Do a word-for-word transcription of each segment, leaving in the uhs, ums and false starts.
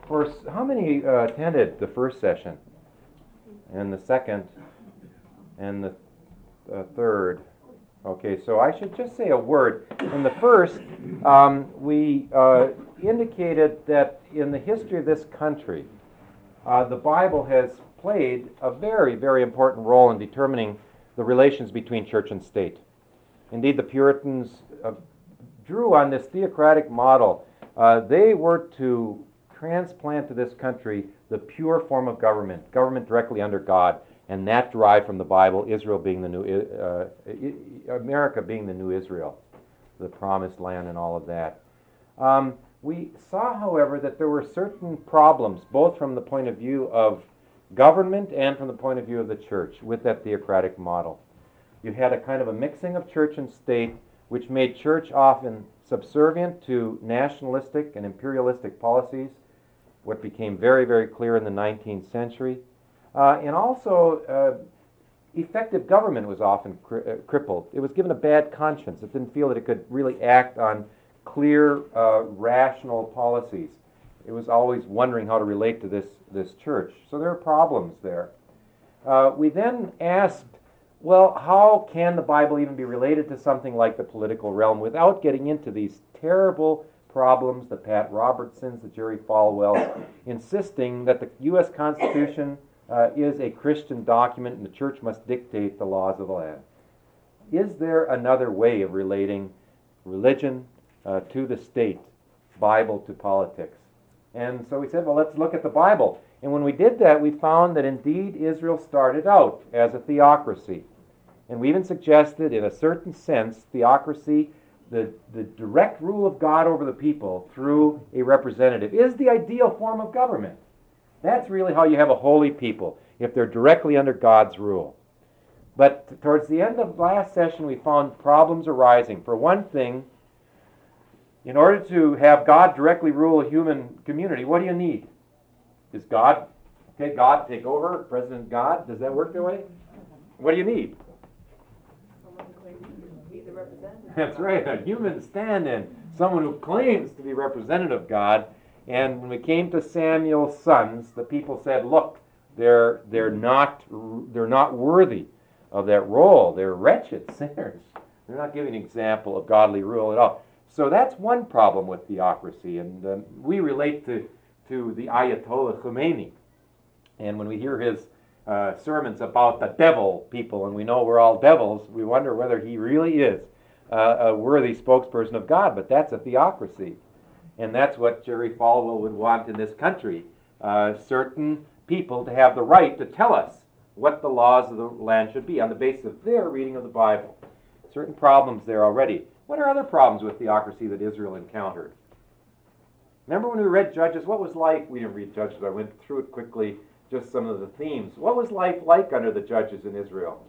For how many uh, attended the first session, and the second, and the uh, third? Okay, so I should just say a word. In the first, um, we uh, indicated that in the history of this country, uh, the Bible has played a very, very important role in determining the relations between church and state. Indeed, the Puritans uh, drew on this theocratic model. Uh, they were to transplant to this country the pure form of government, government directly under God, and that derived from the Bible, Israel being the new, uh, America being the new Israel, the promised land and all of that. Um, we saw, however, that there were certain problems, both from the point of view of government and from the point of view of the church, with that theocratic model. You had a kind of a mixing of church and state, which made church often subservient to nationalistic and imperialistic policies, what became very, very clear in the nineteenth century. Uh, and also, uh, effective government was often cri- uh, crippled. It was given a bad conscience. It didn't feel that it could really act on clear, uh, rational policies. It was always wondering how to relate to this, this church. So there are problems there. Uh, we then asked, well, how can the Bible even be related to something like the political realm without getting into these terrible problems, the Pat Robertsons, the Jerry Falwells, insisting that the U S Constitution uh, is a Christian document and the church must dictate the laws of the land. Is there another way of relating religion uh, to the state, Bible to politics? And so we said, well, let's look at the Bible. And when we did that, we found that indeed Israel started out as a theocracy. And we even suggested, in a certain sense, theocracy, the, the direct rule of God over the people through a representative, is the ideal form of government. That's really how you have a holy people, if they're directly under God's rule. But towards the end of last session, we found problems arising. For one thing, in order to have God directly rule a human community, what do you need? Is God, okay, God take over, President God? Does that work that way? What do you need? That's right, a human stand-in, someone who claims to be representative of God. And when we came to Samuel's sons, the people said, look, they're they're not they're not worthy of that role. They're wretched sinners. They're not giving an example of godly rule at all. So that's one problem with theocracy, and um, we relate to to the Ayatollah Khomeini. And when we hear his uh, sermons about the devil people, and we know we're all devils, we wonder whether he really is uh, a worthy spokesperson of God. But that's a theocracy. And that's what Jerry Falwell would want in this country. Uh, certain people to have the right to tell us what the laws of the land should be on the basis of their reading of the Bible. Certain problems there already. What are other problems with theocracy that Israel encountered? Remember when we read Judges, what was life? We didn't read Judges, I went through it quickly, just some of the themes. What was life like under the judges in Israel?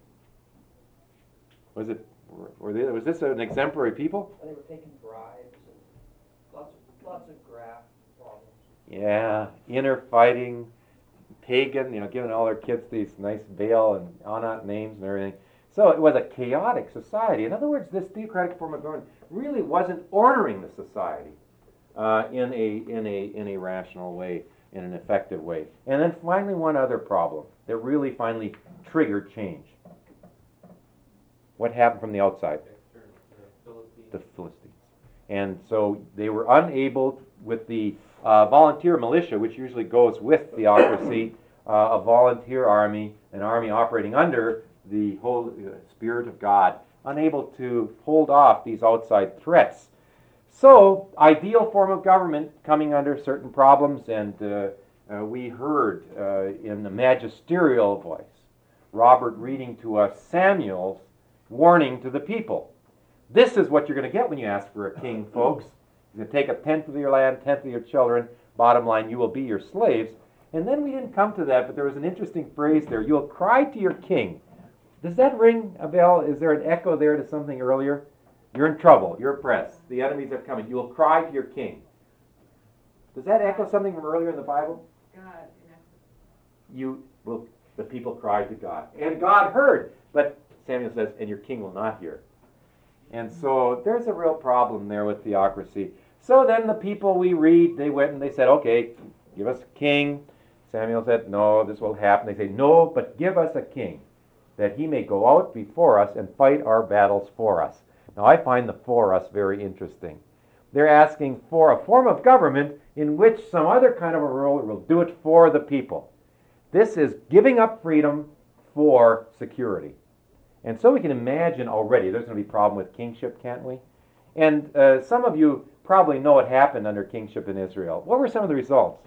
Was it, were they, was this an exemplary people? They were taking bribes and lots of, lots of graft problems. Yeah, inner fighting, pagan, you know, giving all their kids these nice veil and Anat names and everything. So it was a chaotic society. In other words, this theocratic form of government really wasn't ordering the society uh, in a in a in a rational way, in an effective way. And then finally, one other problem that really finally triggered change. What happened from the outside? The Philistines. And so they were unable, with the uh, volunteer militia, which usually goes with theocracy, uh, a volunteer army, an army operating under the whole uh, Spirit of God, unable to hold off these outside threats. So, ideal form of government coming under certain problems, and uh, uh, we heard uh, in the magisterial voice, Robert reading to us Samuel's warning to the people. This is what you're going to get when you ask for a king, folks. You're going to take a tenth of your land, tenth of your children. Bottom line, you will be your slaves. And then we didn't come to that, but there was an interesting phrase there. You'll cry to your king. Does that ring a bell? Is there an echo there to something earlier? You're in trouble. You're oppressed. The enemies are coming. You will cry to your king. Does that echo something from earlier in the Bible? God. You will. The people cried to God, and God heard. But Samuel says, and your king will not hear. And so there's a real problem there with theocracy. So then the people we read, they went and they said, okay, give us a king. Samuel said, no, this will happen. They say, no, but give us a king, that he may go out before us and fight our battles for us. Now I find the for us very interesting. They're asking for a form of government in which some other kind of a ruler will do it for the people. This is giving up freedom for security. And so we can imagine already there's going to be a problem with kingship, can't we? And uh, some of you probably know what happened under kingship in Israel. What were some of the results?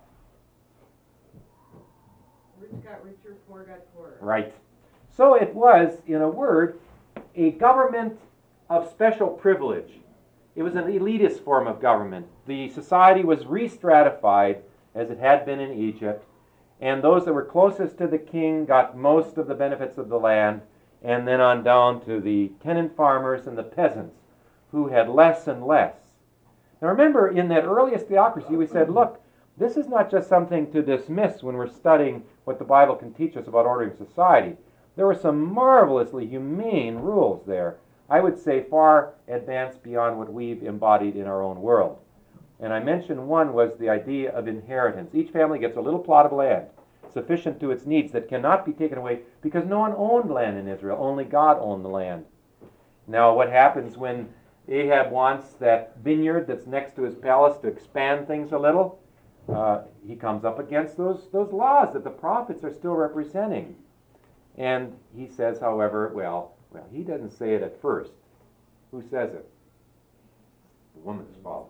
Rich got richer, poor got poorer. Right. So it was, in a word, a government of special privilege. It was an elitist form of government. The society was re-stratified as it had been in Egypt, and those that were closest to the king got most of the benefits of the land, and then on down to the tenant farmers and the peasants, who had less and less. Now remember, in that earliest theocracy, we said, look, this is not just something to dismiss when we're studying what the Bible can teach us about ordering society. There were some marvelously humane rules there. I would say far advanced beyond what we've embodied in our own world. And I mentioned one was the idea of inheritance. Each family gets a little plot of land, sufficient to its needs, that cannot be taken away because no one owned land in Israel. Only God owned the land. Now what happens when Ahab wants that vineyard that's next to his palace to expand things a little? Uh, he comes up against those, those laws that the prophets are still representing. And he says, however, well, well, he doesn't say it at first. Who says it? The woman's fault.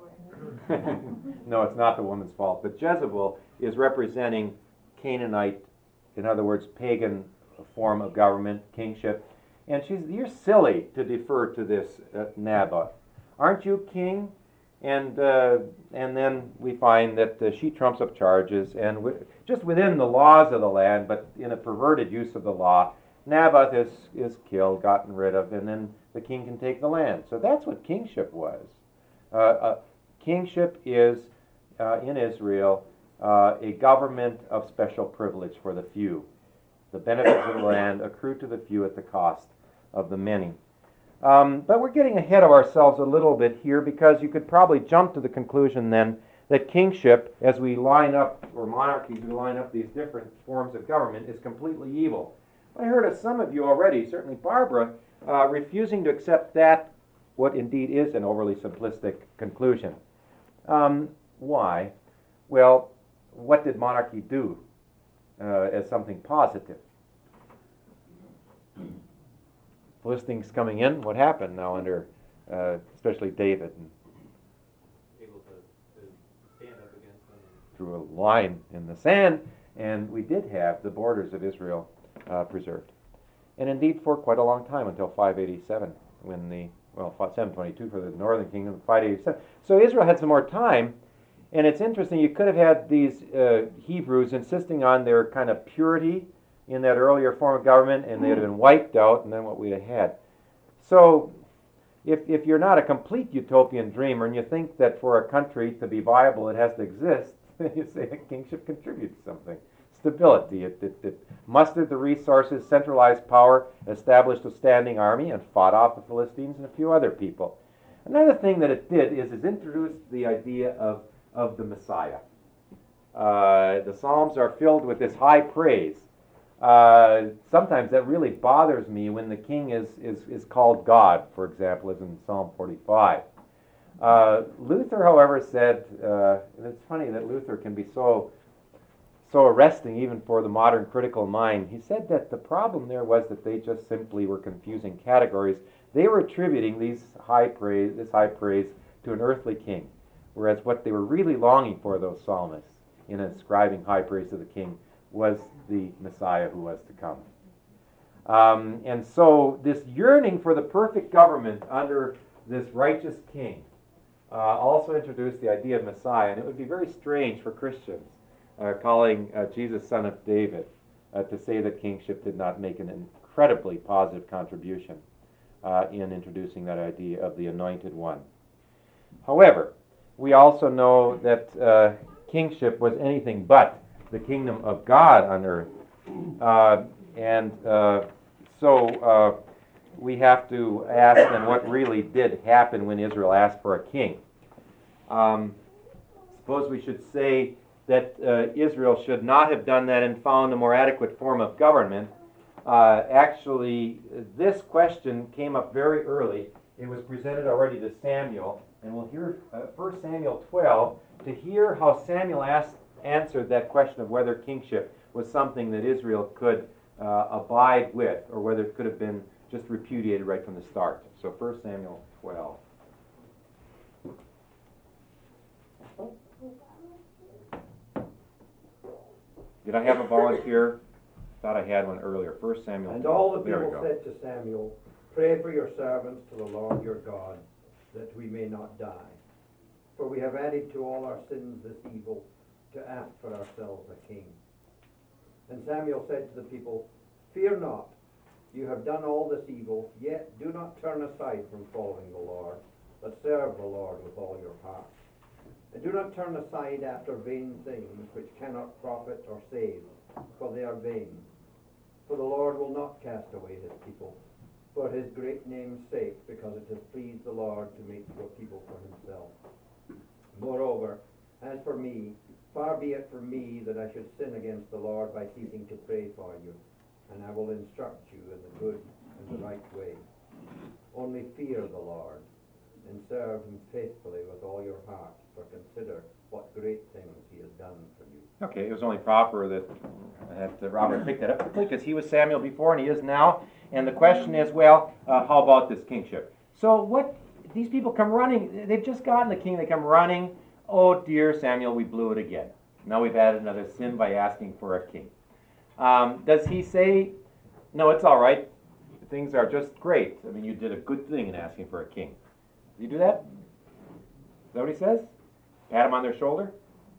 No, it's not the woman's fault. But Jezebel is representing Canaanite, in other words, pagan form of government, kingship. And she's, you're silly to defer to this uh, Naboth. Aren't you king? And uh, and then we find that uh, she trumps up charges, and w- just within the laws of the land, but in a perverted use of the law, Naboth is, is killed, gotten rid of, and then the king can take the land. So that's what kingship was. Uh, uh, kingship is, uh, in Israel, uh, a government of special privilege for the few. The benefits of the land accrue to the few at the cost of the many. Um, but we're getting ahead of ourselves a little bit here, because you could probably jump to the conclusion then that kingship, as we line up, or monarchies, we line up these different forms of government, is completely evil. I heard of some of you already, certainly Barbara, uh, refusing to accept that, what indeed is an overly simplistic conclusion. Um, why? Well, what did monarchy do uh, as something positive? Philistines coming in, what happened now under, uh, especially David? And Able to, to stand up against them. drew a line in the sand, and we did have the borders of Israel uh, preserved. And indeed for quite a long time, until five eighty-seven, when the, well, seven twenty-two for the northern kingdom, five eighty-seven. So Israel had some more time, and it's interesting, you could have had these uh, Hebrews insisting on their kind of purity in that earlier form of government, and they'd have been wiped out, and then what we'd have had. So if, if you're not a complete utopian dreamer, and you think that for a country to be viable it has to exist, then you say a kingship contributes something. Stability. It, it, it mustered the resources, centralized power, established a standing army, and fought off the Philistines and a few other people. Another thing that it did is it introduced the idea of, of the Messiah. Uh, the Psalms are filled with this high praise. Uh, sometimes that really bothers me when the king is, is, is called God, for example, as in Psalm forty-five. Uh, Luther, however, said, uh, and it's funny that Luther can be so so arresting even for the modern critical mind. He said that the problem there was that they just simply were confusing categories. They were attributing these high praise, this high praise to an earthly king, whereas what they were really longing for, those psalmists, in ascribing high praise to the king, was the Messiah who was to come. Um, and so this yearning for the perfect government under this righteous king uh, also introduced the idea of Messiah. And it would be very strange for Christians uh, calling uh, Jesus son of David uh, to say that kingship did not make an incredibly positive contribution uh, in introducing that idea of the anointed one. However, we also know that uh, kingship was anything but the kingdom of God on earth. Uh, and uh, so uh, we have to ask then what really did happen when Israel asked for a king. Um, suppose we should say that uh, Israel should not have done that and found a more adequate form of government. Uh, actually, this question came up very early. It was presented already to Samuel, and we'll hear uh, First Samuel twelve to hear how Samuel asked, answered that question of whether kingship was something that Israel could uh, abide with, or whether it could have been just repudiated right from the start. So First Samuel twelve. Did I have a volunteer? Thought I had one earlier. First Samuel. And all the There we people go. said to Samuel, "Pray for your servants to the Lord your God, that we may not die. For we have added to all our sins this evil, to ask for ourselves a king." And Samuel said to the people, "Fear not, you have done all this evil, yet do not turn aside from following the Lord, but serve the Lord with all your heart. And do not turn aside after vain things which cannot profit or save, for they are vain. For the Lord will not cast away his people, for his great name's sake, because it has pleased the Lord to make you a people for himself. Moreover, as for me, far be it from me that I should sin against the Lord by ceasing to pray for you, and I will instruct you in the good and the right way. Only fear the Lord, and serve him faithfully with all your heart, for consider what great things he has done for you." Okay, it was only proper that, that Robert picked that up quickly, because he was Samuel before and he is now. And the question is, well, uh, how about this kingship? So what, these people come running, they've just gotten the king, they come running, "Oh dear Samuel, we blew it again. Now we've added another sin by asking for a king." Um, does he say, "No, it's all right, things are just great. I mean, you did a good thing in asking for a king"? Does he do that? Is that what he says? Pat him on their shoulder?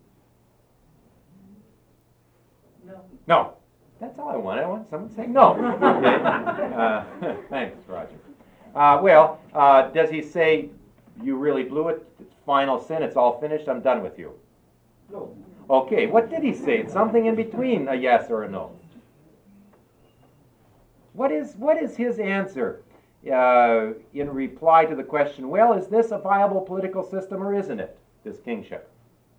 No. No. That's all I want. I want someone saying no. Okay. Uh, thanks, Roger. Uh, well, uh, does he say, "You really blew it, it's final sin, it's all finished, I'm done with you"? No. Okay, what did he say? It's something in between a yes or a no. What is, what is his answer uh, in reply to the question, well, is this a viable political system or isn't it, this kingship?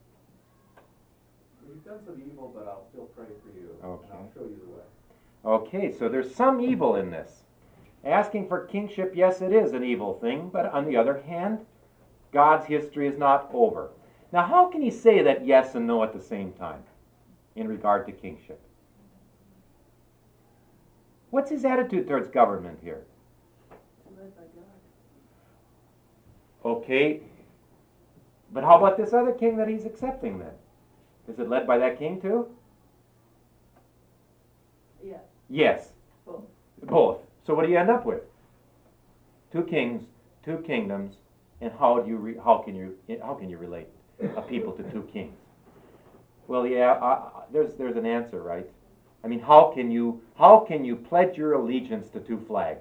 You've done some evil, but I'll still pray for you. Okay. And I'll show you the way. Okay, so there's some evil in this. Asking for kingship, yes, it is an evil thing, but on the other hand, God's history is not over. Now, how can he say that yes and no at the same time in regard to kingship? What's his attitude towards government here? It's led by God. Okay, but how about this other king that he's accepting then? Is it led by that king too? Yeah, Yes. both. Both. So what do you end up with? Two kings, two kingdoms, and how do you re- how can you how can you relate a people to two kings? Well, yeah, uh, there's there's an answer, right? I mean, how can you how can you pledge your allegiance to two flags?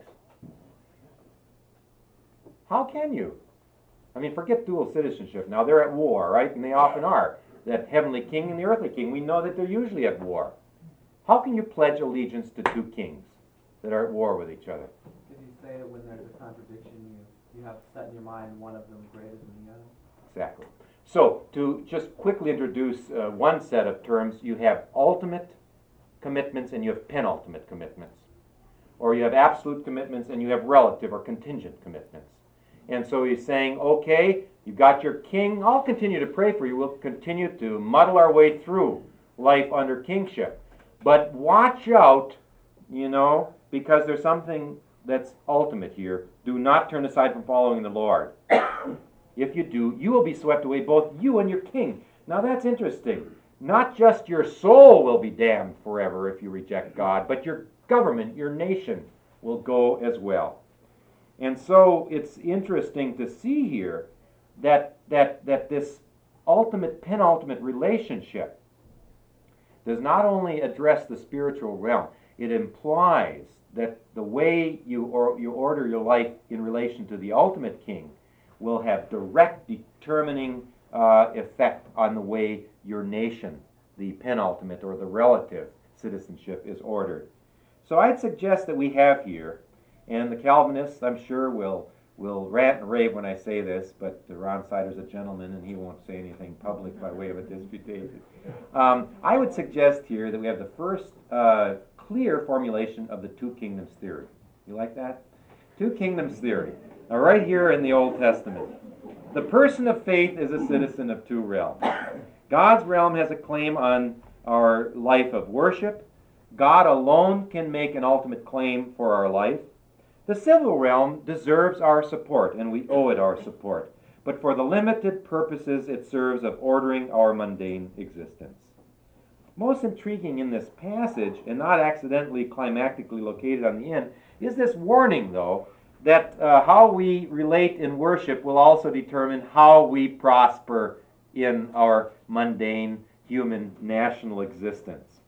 How can you? I mean, forget dual citizenship. Now they're at war, right? And they often are. That heavenly king and the earthly king, we know that they're usually at war. How can you pledge allegiance to two kings that are at war with each other? Did he say that when there's a contradiction, you, you have set in your mind one of them greater than the other? Exactly. So, to just quickly introduce uh, one set of terms, you have ultimate commitments and you have penultimate commitments. Or you have absolute commitments and you have relative or contingent commitments. And so he's saying, okay, you got your king, I'll continue to pray for you. We'll continue to muddle our way through life under kingship. But watch out, you know, because there's something that's ultimate here. Do not turn aside from following the Lord. If you do, you will be swept away, both you and your king. Now that's interesting. Not just your soul will be damned forever if you reject God, but your government, your nation will go as well. And so it's interesting to see here that that that this ultimate, penultimate relationship does not only address the spiritual realm, it implies that the way you or you order your life in relation to the ultimate king will have direct determining uh, effect on the way your nation, the penultimate or the relative citizenship, is ordered. So I'd suggest that we have here, and the Calvinists, I'm sure, will will rant and rave when I say this, but Ron Sider's a gentleman and he won't say anything public by way of a disputation. Um, I would suggest here that we have the first uh, clear formulation of the two kingdoms theory. You like that? Two kingdoms theory. Now, right here in the Old Testament, the person of faith is a citizen of two realms. God's realm has a claim on our life of worship. God alone can make an ultimate claim for our life. The civil realm deserves our support, and we owe it our support. But for the limited purposes it serves of ordering our mundane existence. Most intriguing in this passage, and not accidentally climactically located on the end, is this warning, though, that uh, how we relate in worship will also determine how we prosper in our mundane human national existence.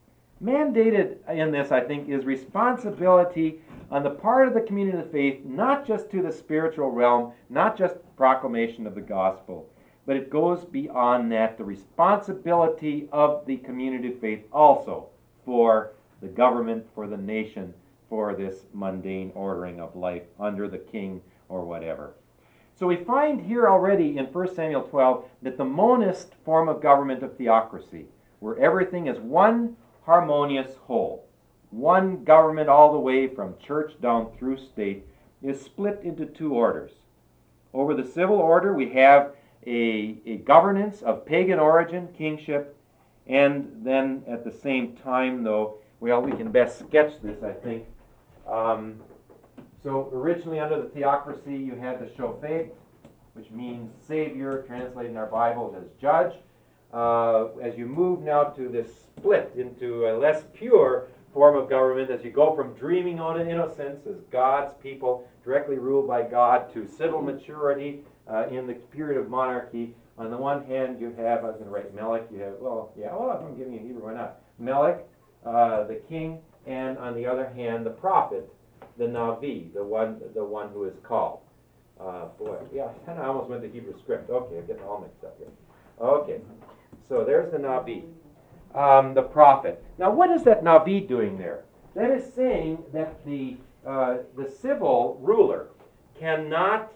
Mandated in this, I think, is responsibility on the part of the community of faith, not just to the spiritual realm, not just proclamation of the gospel, but it goes beyond that, the responsibility of the community of faith also for the government, for the nation, for this mundane ordering of life under the king or whatever. So we find here already in First Samuel twelve that the monist form of government of theocracy, where everything is one harmonious whole, one government all the way from church down through state, is split into two orders. Over the civil order, we have a, a governance of pagan origin, kingship, and then at the same time, though, well, we can best sketch this, I think. Um, so originally under the theocracy, you had the shofet, which means savior, translated in our Bibles as judge. Uh, as you move now to this split into a less pure form of government, as you go from dreaming on an innocence as God's people directly ruled by God to civil maturity uh, in the period of monarchy, on the one hand you have, I was going to write Melech, you have, well, yeah, well, I'm giving you Hebrew, why not? Melech, uh, the king, and on the other hand the prophet, the Navi, the one, the one who is called. Uh, boy, yeah, I kind of almost went to Hebrew script. Okay, I'm getting all mixed up here. Okay, so there's the Navi. Um, the prophet. Now, what is that Navi doing there? That is saying that the uh, the civil ruler cannot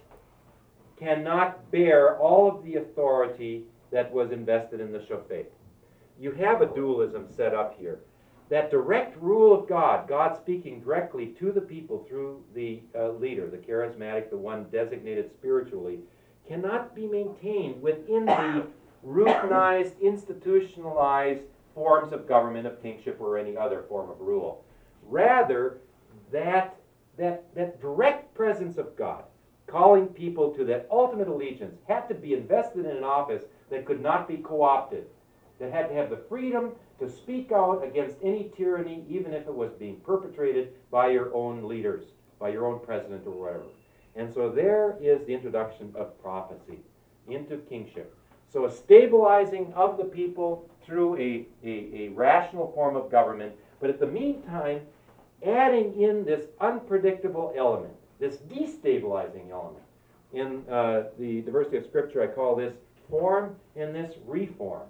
cannot bear all of the authority that was invested in the shofet. You have a dualism set up here. That direct rule of God, God speaking directly to the people through the uh, leader, the charismatic, the one designated spiritually, cannot be maintained within the routinized, institutionalized forms of government, of kingship, or any other form of rule. Rather, that, that, that direct presence of God, calling people to that ultimate allegiance, had to be invested in an office that could not be co-opted, that had to have the freedom to speak out against any tyranny, even if it was being perpetrated by your own leaders, by your own president or whatever. And so there is the introduction of prophecy into kingship. So a stabilizing of the people through a, a, a rational form of government, but at the meantime, adding in this unpredictable element, this destabilizing element. In uh, the diversity of Scripture, I call this form and this reform.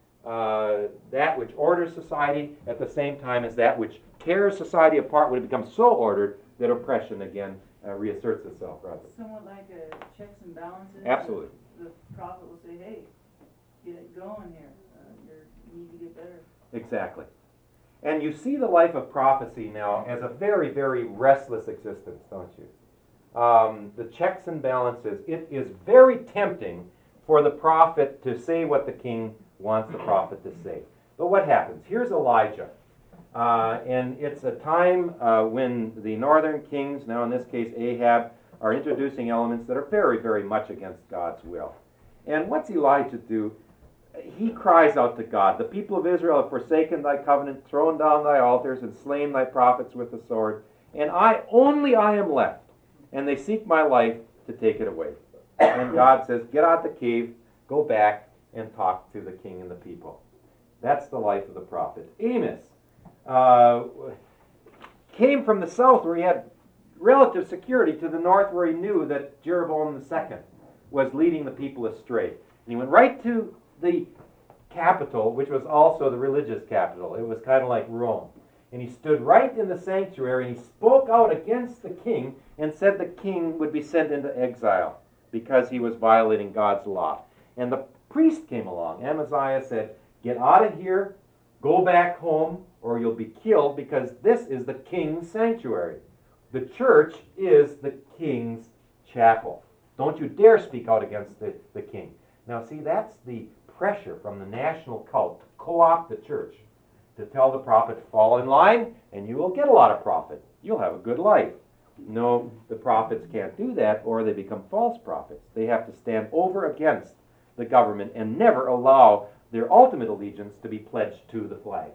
Uh, that which orders society at the same time as that which tears society apart when it becomes so ordered that oppression again uh, reasserts itself. Rather. Somewhat like a checks and balances. Absolutely. The, the prophet will say, hey, get it going here. Uh, you're, you need to get better. Exactly. And you see the life of prophecy now as a very, very restless existence, don't you? Um, the checks and balances. It is very tempting for the prophet to say what the king wants the prophet to say. But what happens? Here's Elijah. Uh, and it's a time uh, when the northern kings, now in this case Ahab, are introducing elements that are very, very much against God's will. And what's Elijah do? He cries out to God, "The people of Israel have forsaken thy covenant, thrown down thy altars, and slain thy prophets with the sword. And I, only I am left, and they seek my life to take it away." And God says, "Get out the cave, go back, and talk to the king and the people." That's the life of the prophet. Amos uh, came from the south where he had relative security to the north where he knew that Jeroboam the Second was leading the people astray. And he went right to the capital, which was also the religious capital. It was kind of like Rome. And he stood right in the sanctuary and he spoke out against the king and said the king would be sent into exile because he was violating God's law. And the priest came along. Amaziah said, "Get out of here, go back home, or you'll be killed, because this is the king's sanctuary. The church is the king's chapel. Don't you dare speak out against the, the king." Now see, that's the pressure from the national cult to co-opt the church, to tell the prophet, fall in line and you will get a lot of profit. You'll have a good life. No, the prophets can't do that, or they become false prophets. They have to stand over against the government and never allow their ultimate allegiance to be pledged to the flag.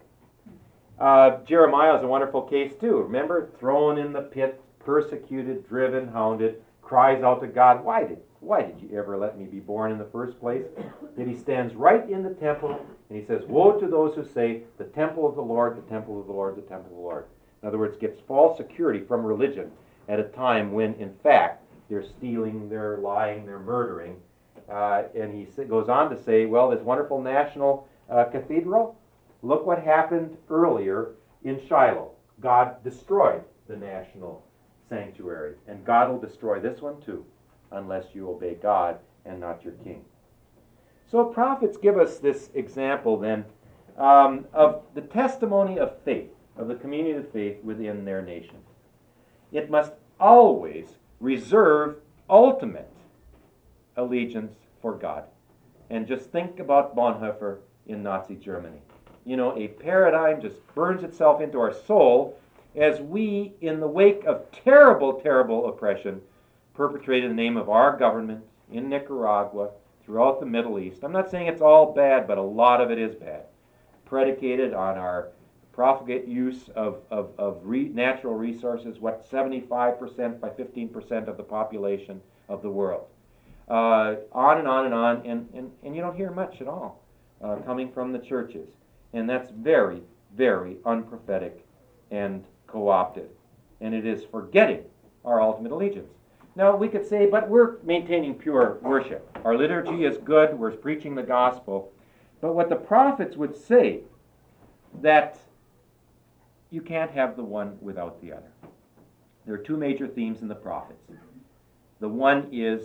Uh, Jeremiah is a wonderful case too. Remember, thrown in the pit, persecuted, driven, hounded, cries out to God, why did, why did you ever let me be born in the first place? Then he stands right in the temple and he says, woe to those who say, the temple of the Lord, the temple of the Lord, the temple of the Lord. In other words, gets false security from religion at a time when, in fact, they're stealing, they're lying, they're murdering. Uh, and he goes on to say, well, this wonderful national uh, cathedral, look what happened earlier in Shiloh. God destroyed the national sanctuary, and God will destroy this one too, unless you obey God and not your king. So prophets give us this example then um, of the testimony of faith, of the community of faith within their nation. It must always reserve ultimate allegiance for God. And just think about Bonhoeffer in Nazi Germany. You know, a paradigm just burns itself into our soul as we, in the wake of terrible, terrible oppression perpetrated in the name of our government in Nicaragua, throughout the Middle East. I'm not saying it's all bad, but a lot of it is bad. Predicated on our profligate use of, of, of re, natural resources, what, seventy-five percent by fifteen percent of the population of the world. Uh, on and on and on, and, and, and you don't hear much at all uh, coming from the churches. And that's very, very unprophetic and co-opted. And it is forgetting our ultimate allegiance. Now, we could say, but we're maintaining pure worship. Our liturgy is good, we're preaching the gospel. But what the prophets would say, that you can't have the one without the other. There are two major themes in the prophets. The one is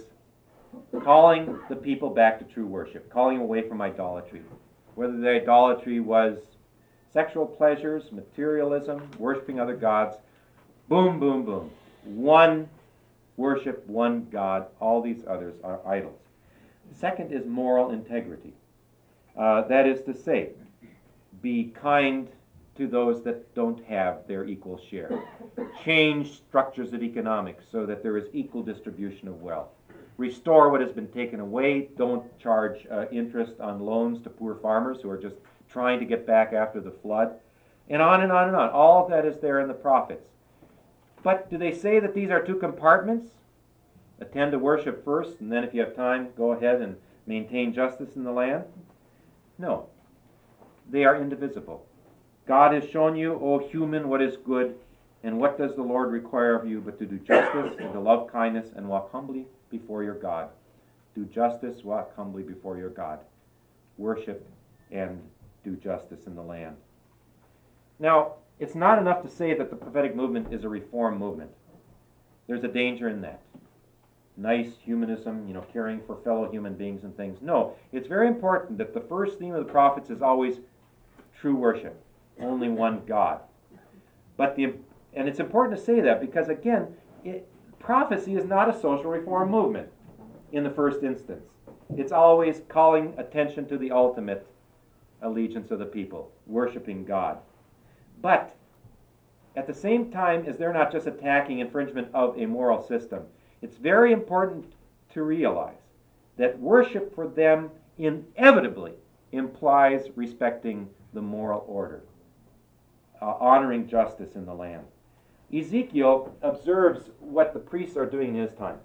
calling the people back to true worship, calling away from idolatry. Whether the idolatry was sexual pleasures, materialism, worshiping other gods, boom, boom, boom. One worship, one God, all these others are idols. The second is moral integrity. Uh, that is to say, be kind to those that don't have their equal share. Change structures of economics so that there is equal distribution of wealth. Restore what has been taken away. Don't charge uh, interest on loans to poor farmers who are just trying to get back after the flood. And on and on and on. All of that is there in the prophets. But do they say that these are two compartments? Attend to worship first, and then if you have time, go ahead and maintain justice in the land? No. They are indivisible. God has shown you, O human, what is good, and what does the Lord require of you but to do justice and to love kindness and walk humbly before your God. Do justice, walk humbly before your God. Worship and do justice in the land. Now, it's not enough to say that the prophetic movement is a reform movement. There's a danger in that. Nice humanism, you know, caring for fellow human beings and things. No, it's very important that the first theme of the prophets is always true worship. Only one God. But the and it's important to say that because, again, it, prophecy is not a social reform movement in the first instance. It's always calling attention to the ultimate allegiance of the people, worshiping God. But at the same time as they're not just attacking infringement of a moral system, it's very important to realize that worship for them inevitably implies respecting the moral order, uh, honoring justice in the land. Ezekiel observes what the priests are doing in his time.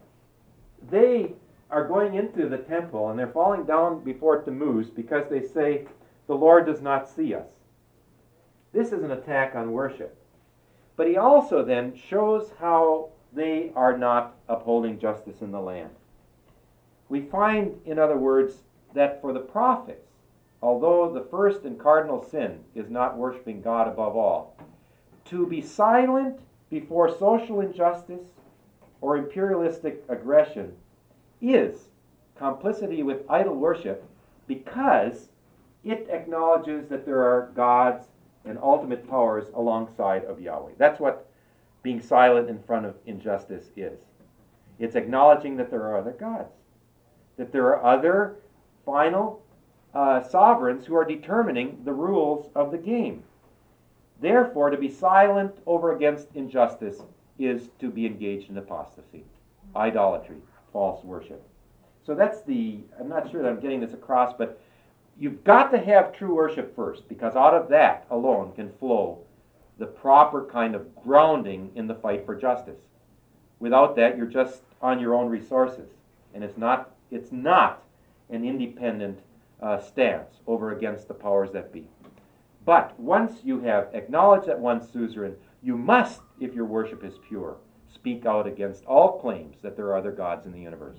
They are going into the temple and they're falling down before Tammuz because they say, the Lord does not see us. This is an attack on worship. But he also then shows how they are not upholding justice in the land. We find, in other words, that for the prophets, although the first and cardinal sin is not worshiping God above all, to be silent before social injustice or imperialistic aggression is complicity with idol worship, because it acknowledges that there are gods and ultimate powers alongside of Yahweh. That's what being silent in front of injustice is. It's acknowledging that there are other gods, that there are other final uh, sovereigns who are determining the rules of the game. Therefore, to be silent over against injustice is to be engaged in apostasy, idolatry, false worship. So that's the, I'm not sure that I'm getting this across, but you've got to have true worship first, because out of that alone can flow the proper kind of grounding in the fight for justice. Without that, you're just on your own resources, and it's not, it's not an independent uh, stance over against the powers that be. But once you have acknowledged that one's suzerain, you must, if your worship is pure, speak out against all claims that there are other gods in the universe.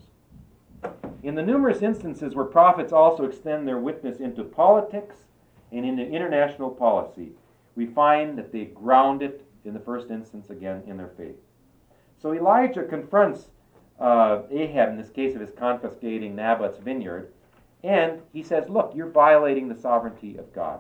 In the numerous instances where prophets also extend their witness into politics and into international policy, we find that they ground it, in the first instance again, in their faith. So Elijah confronts uh, Ahab in this case of his confiscating Naboth's vineyard, and he says, look, you're violating the sovereignty of God.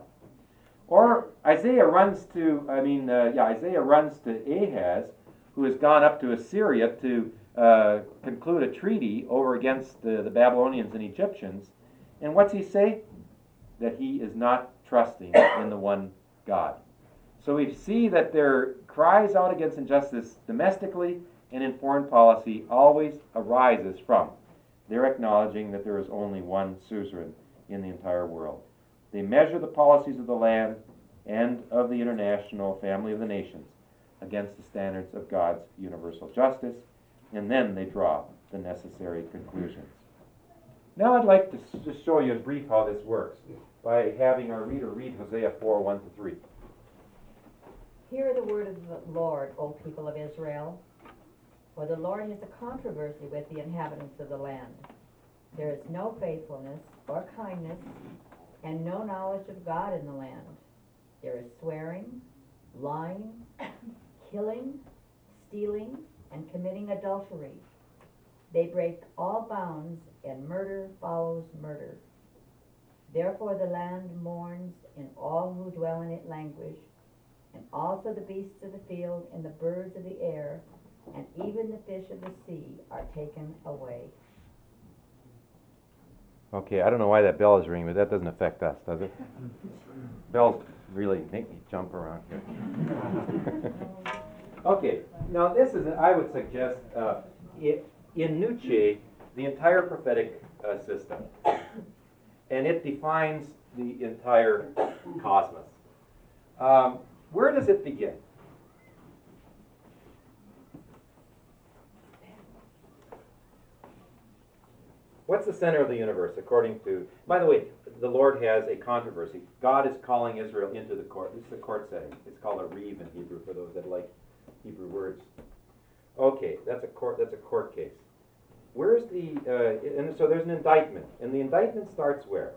Or Isaiah runs to, I mean, uh, yeah, Isaiah runs to Ahaz, who has gone up to Assyria to uh, conclude a treaty over against the, the Babylonians and Egyptians. And what's he say? That he is not trusting in the one God. So we see that their cries out against injustice domestically and in foreign policy always arises from their acknowledging that there is only one suzerain in the entire world. They measure the policies of the land and of the international family of the nations against the standards of God's universal justice, and then they draw the necessary conclusions. Now I'd like to s- just show you in brief how this works by having our reader read Hosea four, one to three. Hear the word of the Lord, O people of Israel. For the Lord has a controversy with the inhabitants of the land. There is no faithfulness or kindness, and no knowledge of God in the land. There is swearing, lying, killing, stealing, and committing adultery. They break all bounds, and murder follows murder. Therefore the land mourns, and all who dwell in it languish, and also the beasts of the field and the birds of the air, and even the fish of the sea are taken away. Okay, I don't know why that bell is ringing, but that doesn't affect us, does it? Bells really make me jump around here. Okay, now this is, I would suggest, uh, it, in Nuche, the entire prophetic uh, system. And it defines the entire cosmos. Um, where does it begin? What's the center of the universe, according to... By the way, the Lord has a controversy. God is calling Israel into the court. This is a court setting. It's called a reeve in Hebrew, for those that like Hebrew words. Okay, that's a court, that's a court case. Where's the... Uh, and so there's an indictment. And the indictment starts where?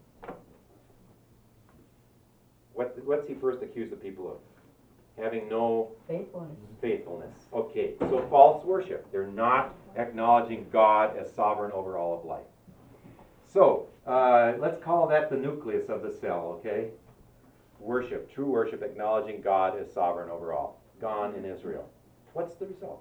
What, what's he first accused the people of? Having no Faithfulness. faithfulness. Okay, so false worship. They're not acknowledging God as sovereign over all of life. So, uh, let's call that the nucleus of the cell, okay? Worship, true worship, acknowledging God as sovereign over all. Gone in Israel. What's the result?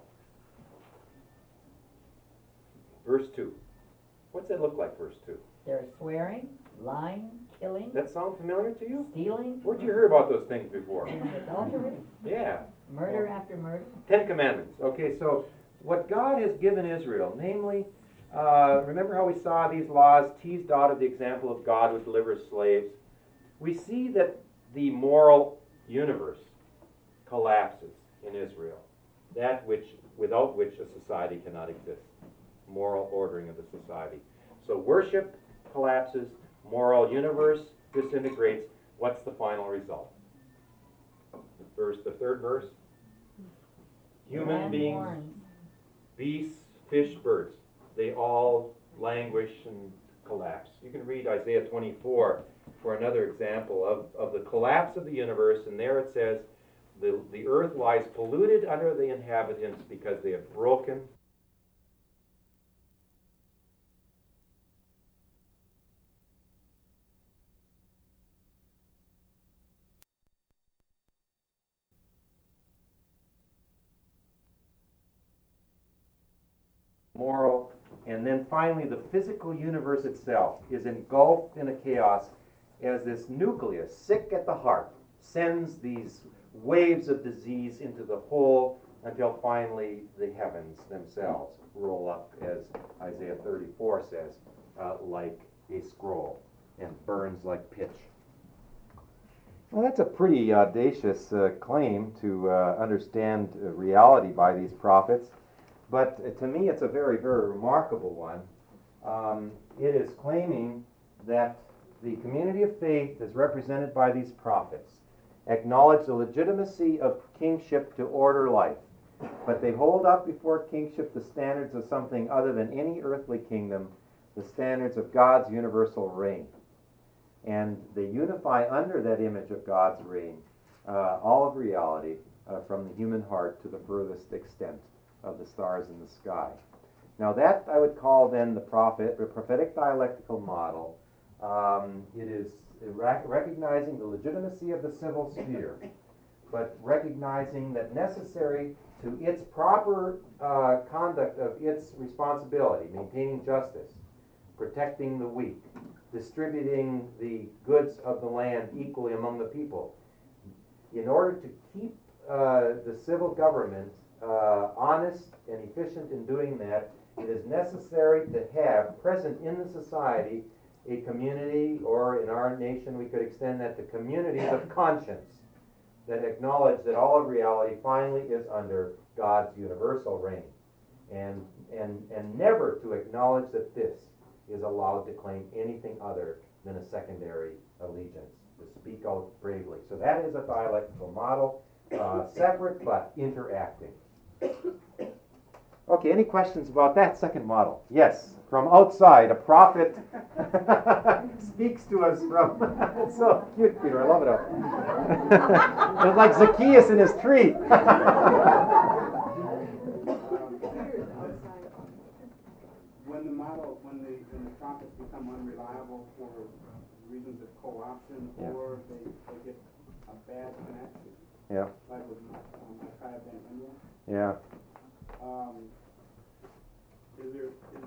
Verse two. What's that look like, verse two? There is swearing, lying, killing, That sound familiar to you? stealing, Where'd you hear about those things before? and adultery, Yeah. murder after murder. Ten Commandments. Okay, so what God has given Israel, namely, uh, remember how we saw these laws teased out of the example of God who delivers slaves? We see that the moral universe collapses in Israel, that which, without which a society cannot exist. Moral ordering of the society. So worship collapses, moral universe disintegrates. What's the final result? Verse, the third verse. Human Land beings, mourns. beasts, fish, birds, they all languish and collapse. You can read Isaiah twenty-four for another example of, of the collapse of the universe, and there it says, the, the earth lies polluted under the inhabitants because they have broken moral, and then finally the physical universe itself is engulfed in a chaos as this nucleus, sick at the heart, sends these waves of disease into the whole until finally the heavens themselves roll up, as Isaiah thirty-four says, uh, like a scroll, and burns like pitch. Well, that's a pretty audacious uh, claim to uh, understand uh, reality by these prophets. But uh, to me, it's a very, very remarkable one. Um, it is claiming that the community of faith, as represented by these prophets, acknowledge the legitimacy of kingship to order life, but they hold up before kingship the standards of something other than any earthly kingdom, the standards of God's universal reign. And they unify under that image of God's reign uh, all of reality, uh, from the human heart to the furthest extent of the stars in the sky. Now that I would call then the prophet, the prophetic dialectical model. Um, it is rec- recognizing the legitimacy of the civil sphere, but recognizing that necessary to its proper uh, conduct of its responsibility, maintaining justice, protecting the weak, distributing the goods of the land equally among the people. In order to keep uh, the civil government uh, honest and efficient in doing that, it is necessary to have present in the society a community, or in our nation we could extend that to communities of conscience that acknowledge that all of reality finally is under God's universal reign, and and and never to acknowledge that this is allowed to claim anything other than a secondary allegiance, to speak out bravely. So that is a dialectical model, uh, separate but interacting. Okay, any questions about that second model? Yes, from outside, a prophet speaks to us from... It's so cute, Peter, I love it. It's like Zacchaeus in his tree. When the model, when the, when the prophets become unreliable for reasons of co-option, Yeah. or they, they get a bad connection, Yeah, like with um, Micaiah ben Imlah, yeah. um, is there, is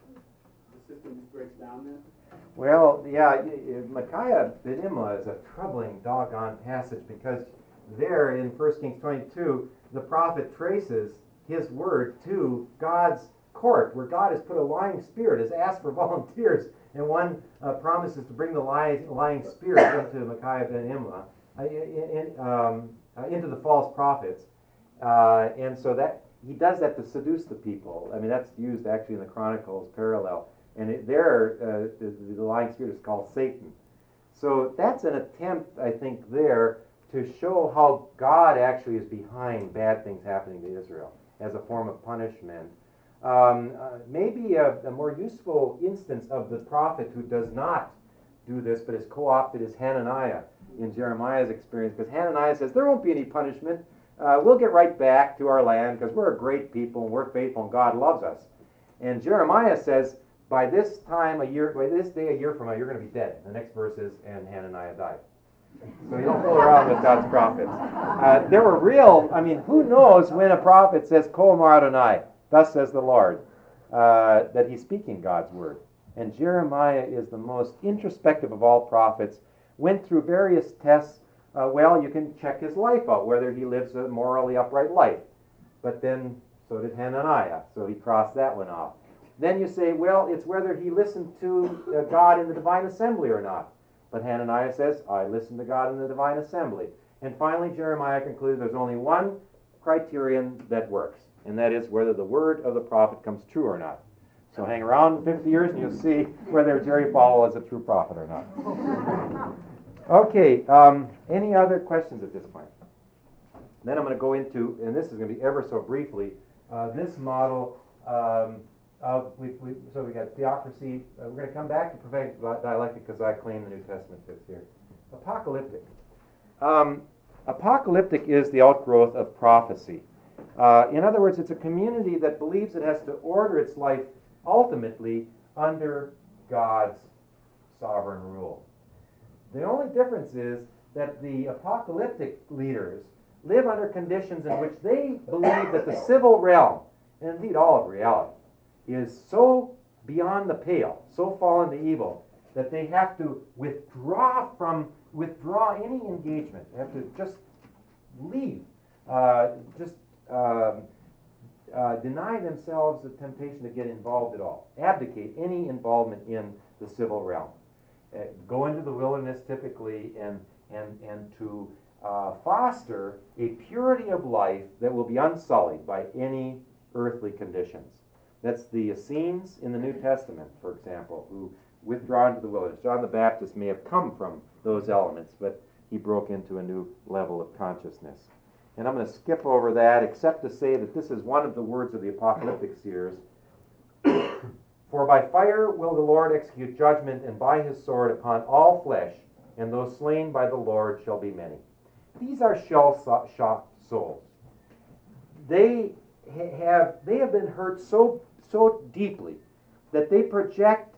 the system just breaks down then? Well, yeah, y- y- Micaiah ben Imlah is a troubling doggone passage, because there in First Kings twenty-two, the prophet traces his word to God's court, where God has put a lying spirit, has asked for volunteers, and one uh, promises to bring the lying, lying spirit into Micaiah ben Imlah, uh, in, in, um, uh, into the false prophets, uh, and so that he does that to seduce the people. I mean, that's used actually in the Chronicles parallel, and it, there uh, the, the lying spirit is called Satan. So that's an attempt, I think, there to show how God actually is behind bad things happening to Israel as a form of punishment. Um, uh, maybe a, a more useful instance of the prophet who does not do this but is co-opted is Hananiah in Jeremiah's experience, because Hananiah says there won't be any punishment. Uh, we'll get right back to our land because we're a great people and we're faithful and God loves us. And Jeremiah says, by this time a year, by this day a year from now, you're going to be dead. The next verse is, and Hananiah died. So you don't fool around with God's prophets. Uh, there were real, I mean, who knows when a prophet says, Kol Mar Adonai, thus says the Lord, uh, that he's speaking God's word. And Jeremiah is the most introspective of all prophets, went through various tests. Uh, well, you can check his life out, whether he lives a morally upright life. But then, so did Hananiah, so he crossed that one off. Then you say, well, it's whether he listened to uh, God in the divine assembly or not. But Hananiah says, I listened to God in the divine assembly. And finally, Jeremiah concludes there's only one criterion that works, and that is whether the word of the prophet comes true or not. So hang around fifty years and you'll see whether Jerry Falwell is a true prophet or not. Okay, um, any other questions at this point? Then I'm going to go into, and this is going to be ever so briefly, uh, this model um, of, we, we, so we got theocracy. Uh, we're going to come back to prophetic dialectic because I claim the New Testament fits here. Apocalyptic. Um, apocalyptic is the outgrowth of prophecy. Uh, in other words, it's a community that believes it has to order its life ultimately under God's sovereign rule. The only difference is that the apocalyptic leaders live under conditions in which they believe that the civil realm, and indeed all of reality, is so beyond the pale, so fallen to evil, that they have to withdraw from, withdraw any engagement. They have to just leave, uh, just um, uh, deny themselves the temptation to get involved at all, abdicate any involvement in the civil realm. Uh, go into the wilderness typically and, and, and to uh, foster a purity of life that will be unsullied by any earthly conditions. That's the Essenes in the New Testament, for example, who withdraw into the wilderness. John the Baptist may have come from those elements, but he broke into a new level of consciousness. And I'm going to skip over that, except to say that this is one of the words of the apocalyptic seers. For by fire will the Lord execute judgment, and by his sword upon all flesh, and those slain by the Lord shall be many. These are shell-shocked souls. They ha- have they have been hurt so so deeply that they project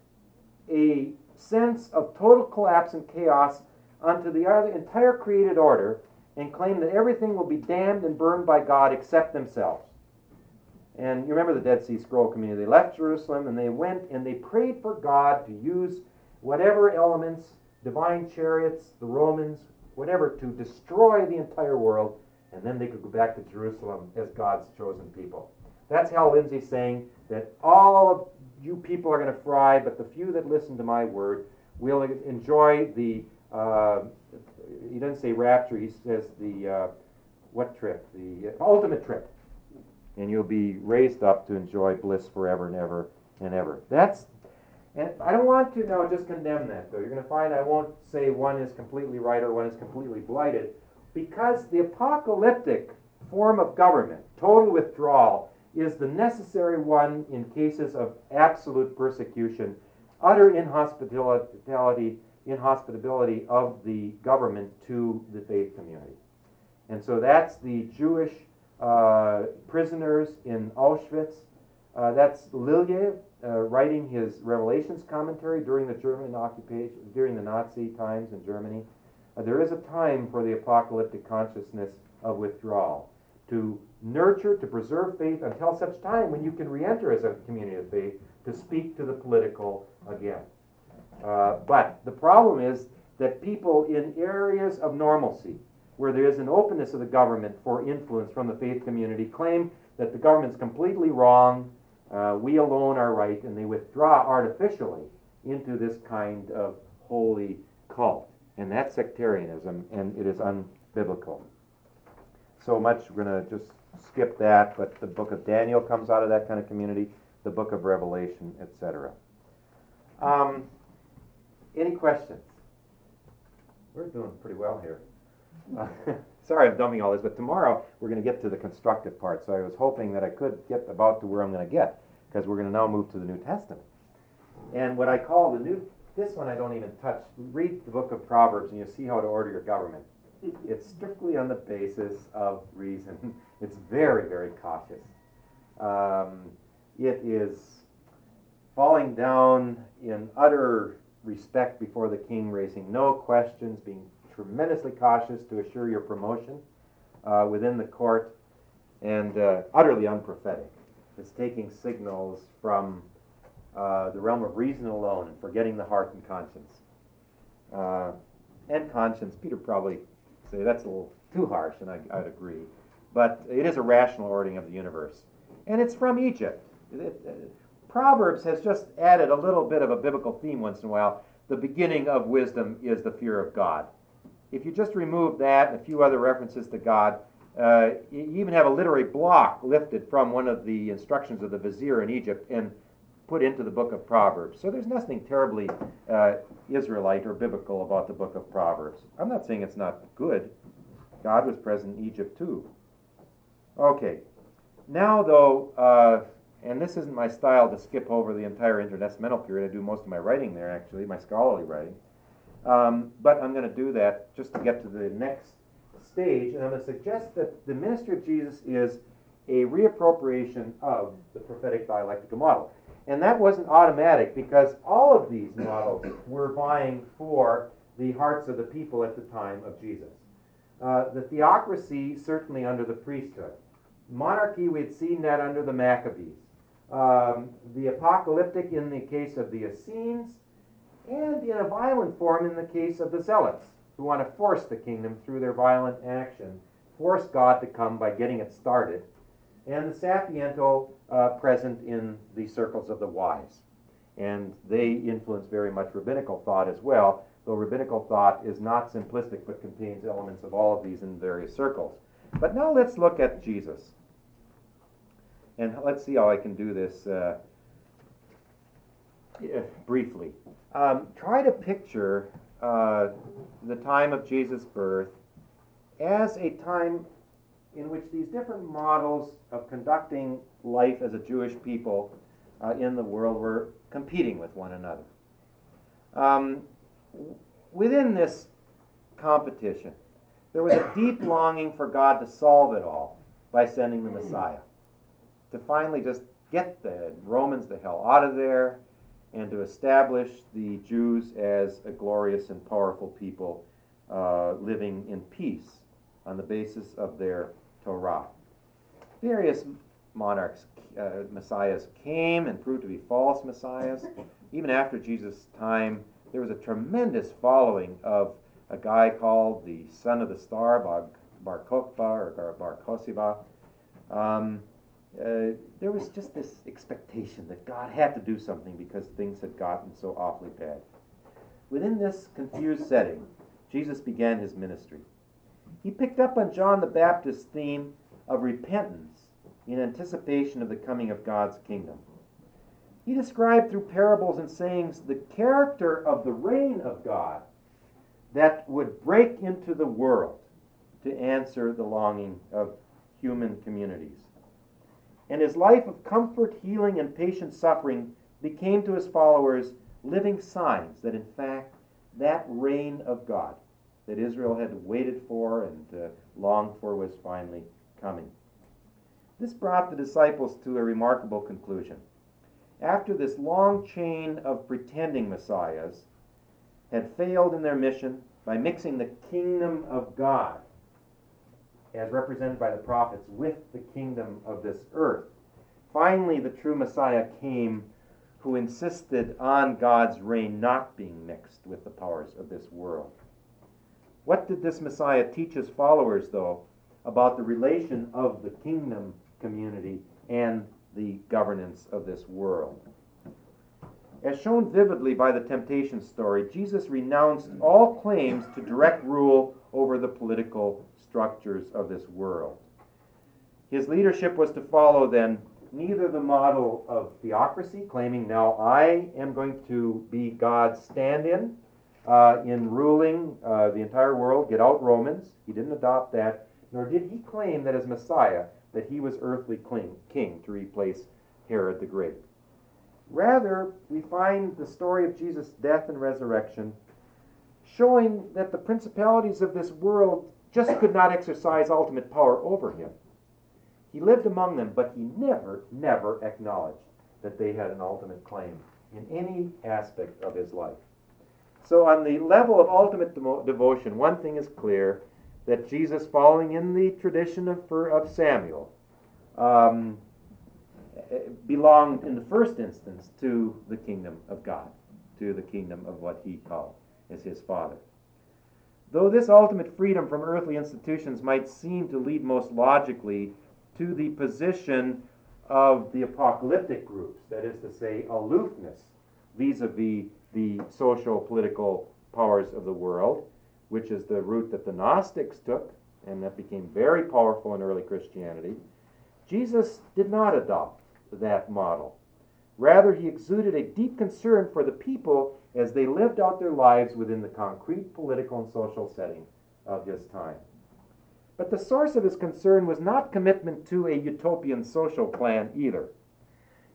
a sense of total collapse and chaos onto the other, entire created order, and claim that everything will be damned and burned by God except themselves. And you remember the Dead Sea Scroll community. They left Jerusalem and they went and they prayed for God to use whatever elements, divine chariots, the Romans, whatever, to destroy the entire world, and then they could go back to Jerusalem as God's chosen people. That's Hal Lindsey saying that all of you people are going to fry, but the few that listen to my word will enjoy the, uh, he doesn't say rapture, he says the, uh, what trip? The uh, ultimate trip. And you'll be raised up to enjoy bliss forever and ever and ever. That's, and I don't want to now just condemn that, though. You're going to find I won't say one is completely right or one is completely blighted, because the apocalyptic form of government, total withdrawal, is the necessary one in cases of absolute persecution, utter inhospitality, inhospitability of the government to the faith community. And so that's the Jewish uh, prisoners in Auschwitz. Uh, that's Lilje uh, writing his Revelations commentary during the German occupation, during the Nazi times in Germany. Uh, there is a time for the apocalyptic consciousness of withdrawal, to nurture, to preserve faith until such time when you can re-enter as a community of faith to speak to the political again. Uh, but the problem is that people in areas of normalcy, where there is an openness of the government for influence from the faith community, claim that the government's completely wrong, uh, we alone are right, and they withdraw artificially into this kind of holy cult. And that's sectarianism, and it is unbiblical. So much, we're going to just skip that, but the book of Daniel comes out of that kind of community, the book of Revelation, et cetera. Um, any questions? We're doing pretty well here. Uh, sorry I'm dumbing all this, but tomorrow we're going to get to the constructive part, so I was hoping that I could get about to where I'm going to get, because we're going to now move to the New Testament. And what I call the New, this one I don't even touch. Read the book of Proverbs and you'll see how to order your government. It's strictly on the basis of reason. It's very, very cautious. Um, it is falling down in utter respect before the king, raising no questions, being tremendously cautious to assure your promotion uh, within the court, and uh, utterly unprophetic. It's taking signals from uh, the realm of reason alone and forgetting the heart and conscience. Uh, and conscience, Peter probably say that's a little too harsh, and I, I'd agree. But it is a rational ordering of the universe. And it's from Egypt. It, it, Proverbs has just added a little bit of a biblical theme once in a while. The beginning of wisdom is the fear of God. If you just remove that and a few other references to God, uh, you even have a literary block lifted from one of the instructions of the vizier in Egypt and put into the book of Proverbs. So there's nothing terribly uh, Israelite or biblical about the book of Proverbs. I'm not saying it's not good. God was present in Egypt too. Okay. Now, though, uh, and this isn't my style to skip over the entire intertestamental period. I do most of my writing there, actually, my scholarly writing. Um, but I'm going to do that just to get to the next stage, and I'm going to suggest that the ministry of Jesus is a reappropriation of the prophetic dialectical model. And that wasn't automatic, because all of these models were vying for the hearts of the people at the time of Jesus. Uh, the theocracy, certainly under the priesthood. Monarchy, we had seen that under the Maccabees. Um, the apocalyptic in the case of the Essenes, and in a violent form in the case of the Zealots, who want to force the kingdom through their violent action, force God to come by getting it started, and the Sapiento uh, present in the circles of the wise. And they influence very much rabbinical thought as well, though rabbinical thought is not simplistic but contains elements of all of these in various circles. But now let's look at Jesus. And let's see how I can do this uh, yeah, briefly. Um, try to picture uh, the time of Jesus' birth as a time in which these different models of conducting life as a Jewish people uh, in the world were competing with one another. Um, within this competition, there was a deep longing for God to solve it all by sending the Messiah, to finally just get the Romans the hell out of there, and to establish the Jews as a glorious and powerful people uh, living in peace on the basis of their Torah. Various monarchs, uh, messiahs came and proved to be false messiahs. Even after Jesus' time, there was a tremendous following of a guy called the Son of the Star, Bar, Bar Kokhba or Bar Kosiba. Um, uh, there was just this expectation that God had to do something because things had gotten so awfully bad. Within this confused setting, Jesus began his ministry. He picked up on John the Baptist's theme of repentance in anticipation of the coming of God's kingdom. He described through parables and sayings the character of the reign of God that would break into the world to answer the longing of human communities. And his life of comfort, healing, and patient suffering became to his followers living signs that, in fact, that reign of God that Israel had waited for and uh, longed for was finally coming. This brought the disciples to a remarkable conclusion. After this long chain of pretending messiahs had failed in their mission by mixing the kingdom of God, as represented by the prophets, with the kingdom of this earth, finally the true Messiah came, who insisted on God's reign not being mixed with the powers of this world. What did this Messiah teach his followers, though, about the relation of the kingdom community and the governance of this world? As shown vividly by the temptation story, Jesus renounced all claims to direct rule over the political structures of this world. His leadership was to follow, then, neither the model of theocracy, claiming now I am going to be God's stand-in uh, in ruling uh, the entire world, get out Romans. He didn't adopt that, nor did he claim that as Messiah that he was earthly king to replace Herod the Great. Rather, we find the story of Jesus' death and resurrection showing that the principalities of this world just could not exercise ultimate power over him. He lived among them, but he never, never acknowledged that they had an ultimate claim in any aspect of his life. So on the level of ultimate demo- devotion, one thing is clear, that Jesus, following in the tradition of, of Samuel, um, belonged in the first instance to the kingdom of God, to the kingdom of what he called as his Father. Though this ultimate freedom from earthly institutions might seem to lead most logically to the position of the apocalyptic groups, that is to say, aloofness vis-a-vis the social political powers of the world, which is the route that the Gnostics took, and that became very powerful in early Christianity, Jesus did not adopt that model. Rather, he exuded a deep concern for the people as they lived out their lives within the concrete political and social setting of his time. But the source of his concern was not commitment to a utopian social plan either.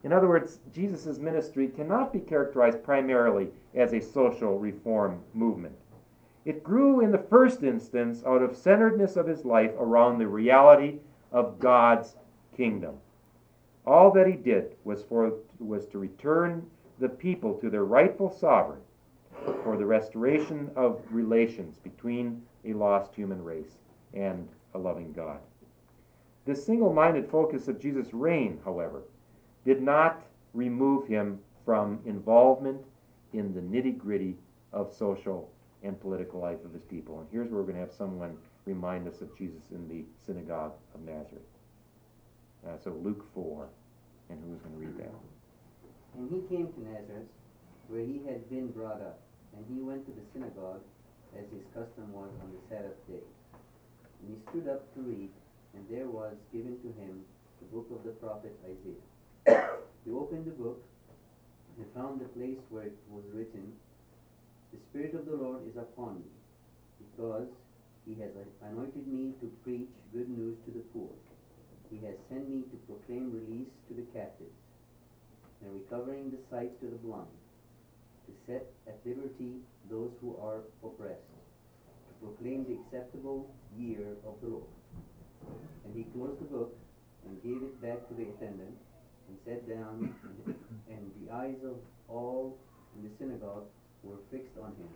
In other words, Jesus' ministry cannot be characterized primarily as a social reform movement. It grew in the first instance out of centeredness of his life around the reality of God's kingdom. All that he did was for was to return the people to their rightful sovereign, for the restoration of relations between a lost human race and a loving God. This single-minded focus of Jesus' reign, however, did not remove him from involvement in the nitty-gritty of social and political life of his people. And here's where we're going to have someone remind us of Jesus in the synagogue of Nazareth. Uh, so Luke four, and who's going to read that? And he came to Nazareth, where he had been brought up, and he went to the synagogue, as his custom was on the Sabbath day. And he stood up to read, and there was given to him the book of the prophet Isaiah. He opened the book, and found the place where it was written, The Spirit of the Lord is upon me, because he has anointed me to preach good news to the poor. He has sent me to proclaim release to the captives, and recovering the sight to the blind, to set at liberty those who are oppressed, to proclaim the acceptable year of the Lord. And he closed the book and gave it back to the attendant and sat down, and, and the eyes of all in the synagogue were fixed on him.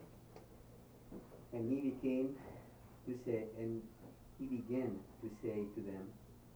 And he became to say, and he began to say to them,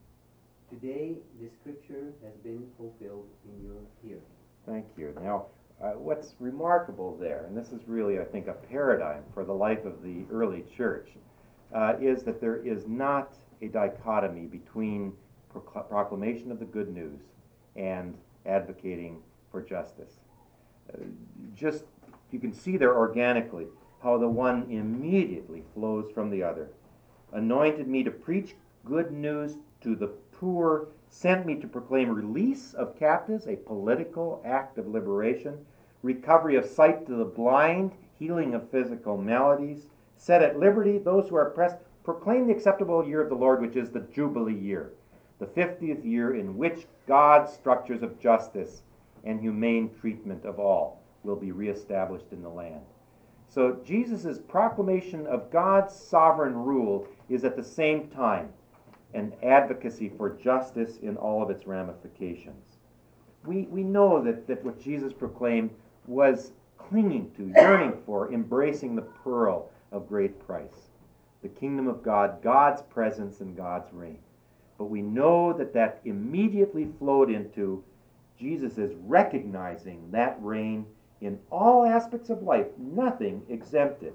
Today this scripture has been fulfilled in your hearing. Thank you. Now, uh, what's remarkable there, and this is really, I think, a paradigm for the life of the early church, uh, is that there is not a dichotomy between procl- proclamation of the good news and advocating for justice. Uh, just, you can see there organically how the one immediately flows from the other. Anointed me to preach good news to the poor, sent me to proclaim release of captives, a political act of liberation, recovery of sight to the blind, healing of physical maladies, set at liberty those who are oppressed, proclaim the acceptable year of the Lord, which is the Jubilee year, the fiftieth year in which God's structures of justice and humane treatment of all will be reestablished in the land. So Jesus' proclamation of God's sovereign rule is at the same time an advocacy for justice in all of its ramifications. We, we know that, that what Jesus proclaimed was clinging to, yearning for, embracing the pearl of great price, the kingdom of God, God's presence and God's reign. But we know that that immediately flowed into Jesus is recognizing that reign in all aspects of life, nothing exempted.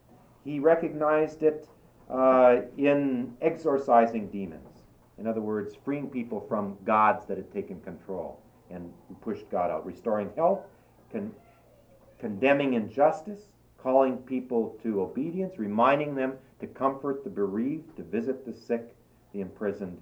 He recognized it uh, in exorcising demons. In other words, freeing people from gods that had taken control and pushed God out, restoring health, con- condemning injustice, calling people to obedience, reminding them to comfort the bereaved, to visit the sick, the imprisoned.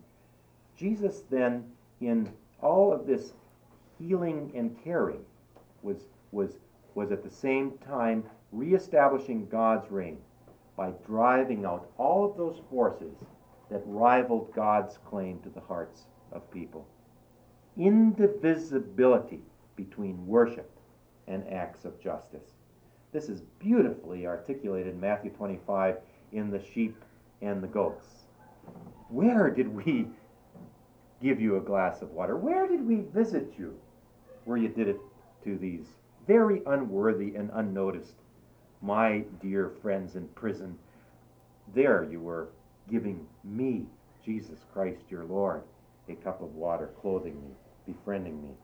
Jesus then, in all of this healing and caring, was was was at the same time reestablishing God's reign by driving out all of those forces that rivaled God's claim to the hearts of people. Indivisibility between worship and acts of justice. This is beautifully articulated in Matthew twenty-five in the sheep and the goats. Where did we give you a glass of water? Where did we visit you? Where you did it to these very unworthy and unnoticed, my dear friends in prison. There you were giving me, Jesus Christ your Lord, a cup of water, clothing me, befriending me.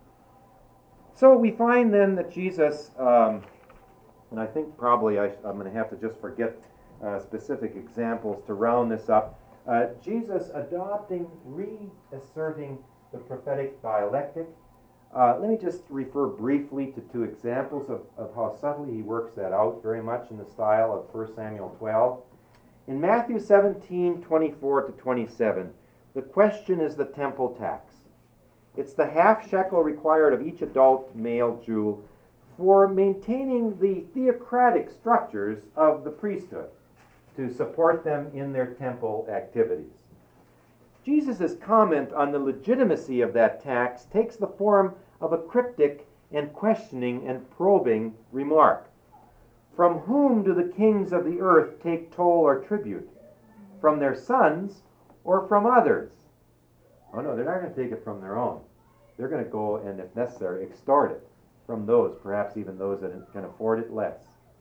So we find then that Jesus, um, and I think probably I, I'm going to have to just forget uh, specific examples to round this up, uh, Jesus adopting, reasserting the prophetic dialectic. Uh, let me just refer briefly to two examples of, of how subtly he works that out, very much in the style of First Samuel twelve. In Matthew seventeen, twenty-four to twenty-seven, the question is the temple tax. It's the half shekel required of each adult male Jew for maintaining the theocratic structures of the priesthood to support them in their temple activities. Jesus' comment on the legitimacy of that tax takes the form of a cryptic and questioning and probing remark. From whom do the kings of the earth take toll or tribute? From their sons or from others? Oh no, they're not going to take it from their own. They're going to go and, if necessary, extort it from those, perhaps even those that can afford it less.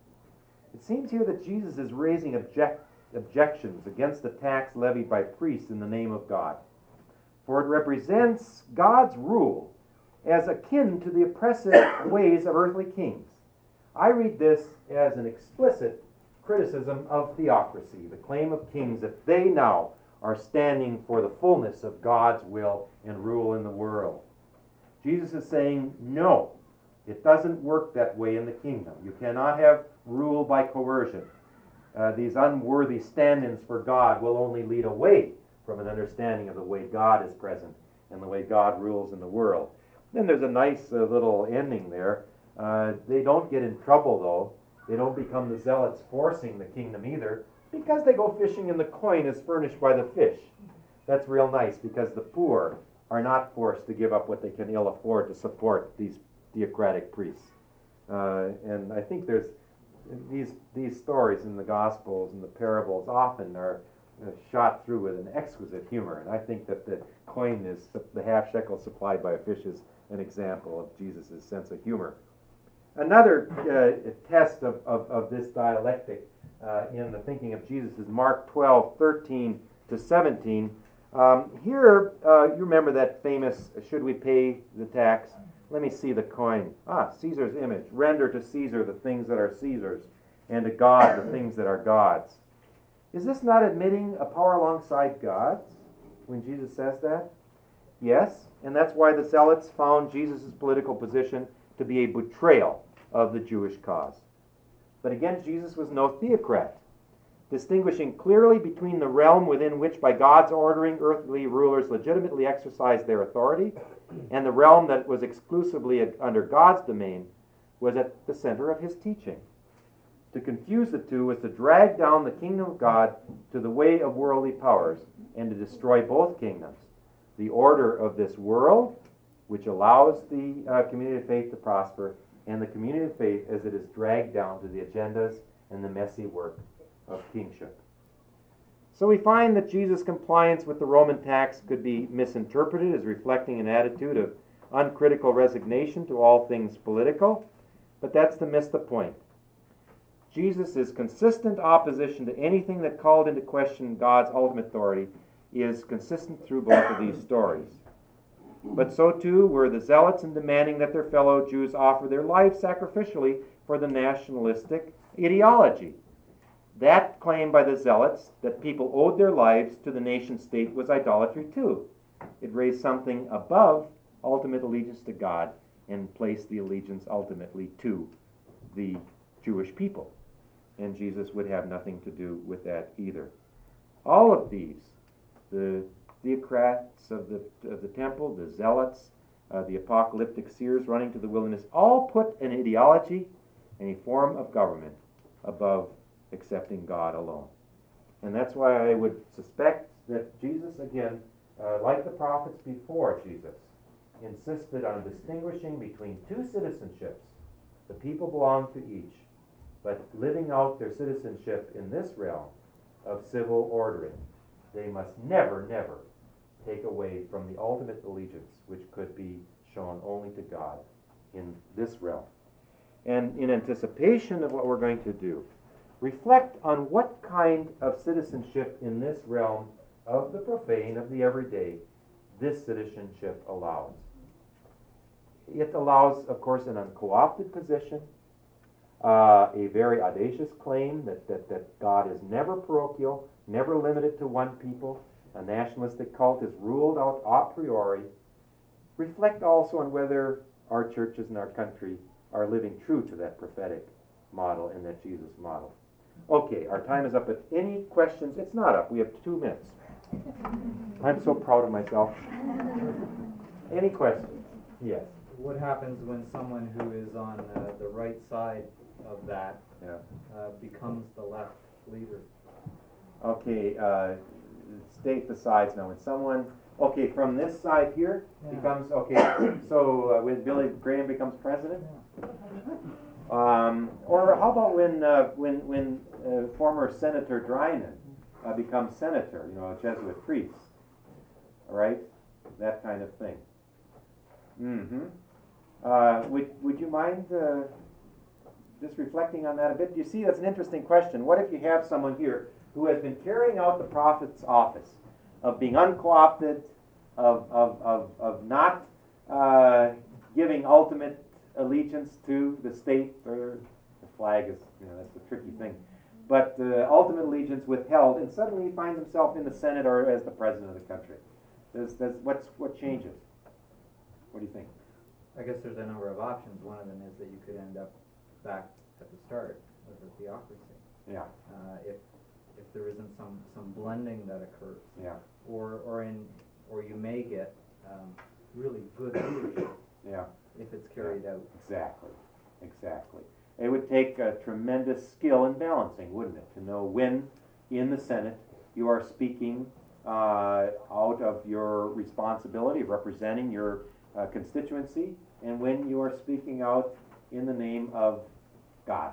It seems here that Jesus is raising object, objections against the tax levied by priests in the name of God, for it represents God's rule as akin to the oppressive ways of earthly kings. I read this as an explicit criticism of theocracy, the claim of kings that they now are standing for the fullness of God's will and rule in the world. Jesus is saying, no, it doesn't work that way in the kingdom. You cannot have rule by coercion. Uh, these unworthy stand-ins for God will only lead away from an understanding of the way God is present and the way God rules in the world. Then there's a nice uh, little ending there. Uh, they don't get in trouble, though. They don't become the zealots forcing the kingdom either, because they go fishing and the coin is furnished by the fish. That's real nice, because the poor are not forced to give up what they can ill afford to support these theocratic priests. Uh, and I think there's these these stories in the Gospels and the parables often are uh, shot through with an exquisite humor. And I think that the coin is the half shekel supplied by a fish is an example of Jesus' sense of humor. Another uh, test of, of, of this dialectic uh, in the thinking of Jesus is Mark twelve, thirteen to seventeen. Um, here, uh, you remember that famous, should we pay the tax? Let me see the coin. Ah, Caesar's image. Render to Caesar the things that are Caesar's, and to God the things that are God's. Is this not admitting a power alongside God's when Jesus says that? Yes, and that's why the zealots found Jesus' political position to be a betrayal of the Jewish cause. But again, Jesus was no theocrat, distinguishing clearly between the realm within which, by God's ordering, earthly rulers legitimately exercised their authority, and the realm that was exclusively under God's domain, was at the center of his teaching. To confuse the two was to drag down the kingdom of God to the way of worldly powers and to destroy both kingdoms. The order of this world, which allows the uh, community of faith to prosper, and the community of faith as it is dragged down to the agendas and the messy work of kingship. So we find that Jesus' compliance with the Roman tax could be misinterpreted as reflecting an attitude of uncritical resignation to all things political, but that's to miss the point. Jesus' consistent opposition to anything that called into question God's ultimate authority is consistent through both of these stories. But so too were the zealots in demanding that their fellow Jews offer their lives sacrificially for the nationalistic ideology. That claim by the zealots that people owed their lives to the nation state was idolatry too. It raised something above ultimate allegiance to God and placed the allegiance ultimately to the Jewish people. And Jesus would have nothing to do with that either. All of these, the theocrats of the, of the temple, the zealots, uh, the apocalyptic seers running to the wilderness, all put an ideology and a form of government above accepting God alone. And that's why I would suspect that Jesus, again, uh, like the prophets before Jesus, insisted on distinguishing between two citizenships. The people belong to each, but living out their citizenship in this realm of civil ordering, they must never, never take away from the ultimate allegiance which could be shown only to God in this realm. And in anticipation of what we're going to do, reflect on what kind of citizenship in this realm of the profane, of the everyday, this citizenship allows. It allows, of course, an unco-opted position, uh, a very audacious claim that, that, that God is never parochial, never limited to one people. A nationalistic cult is ruled out a priori. Reflect also on whether our churches in our country are living true to that prophetic model and that Jesus model. Okay, our time is up, but any questions? It's not up. We have two minutes. I'm so proud of myself. Any questions? Yes. What happens when someone who is on uh, the right side of that Yeah. uh, becomes the left leader? Okay, uh, state decides now, when someone, okay, from this side here Yeah. becomes, okay, so uh, when Billy Graham becomes president? Um, or how about when, uh, when, when uh, former Senator Drynan uh, becomes senator, you know, a Jesuit priest, all right? That kind of thing. Mm-hmm. Uh, would, would you mind uh, just reflecting on that a bit? You see, that's an interesting question. What if you have someone here who has been carrying out the prophet's office of being unco-opted, of, of, of, of not uh, giving ultimate allegiance to the state, or the flag is, you know, that's a tricky thing, but uh, ultimate allegiance withheld, and suddenly he finds himself in the Senate or as the president of the country. There's, there's, what's, what changes? What do you think? I guess there's a number of options. One of them is that you could end up back at the start with a theocracy. Yeah, Uh, if, if there isn't some, some blending that occurs. yeah, Or, or in, or you may get, um, really good leadership yeah. if it's carried out. Exactly, exactly. It would take a tremendous skill in balancing, wouldn't it, to know when in the Senate you are speaking uh, out of your responsibility of representing your uh, constituency, and when you are speaking out in the name of God.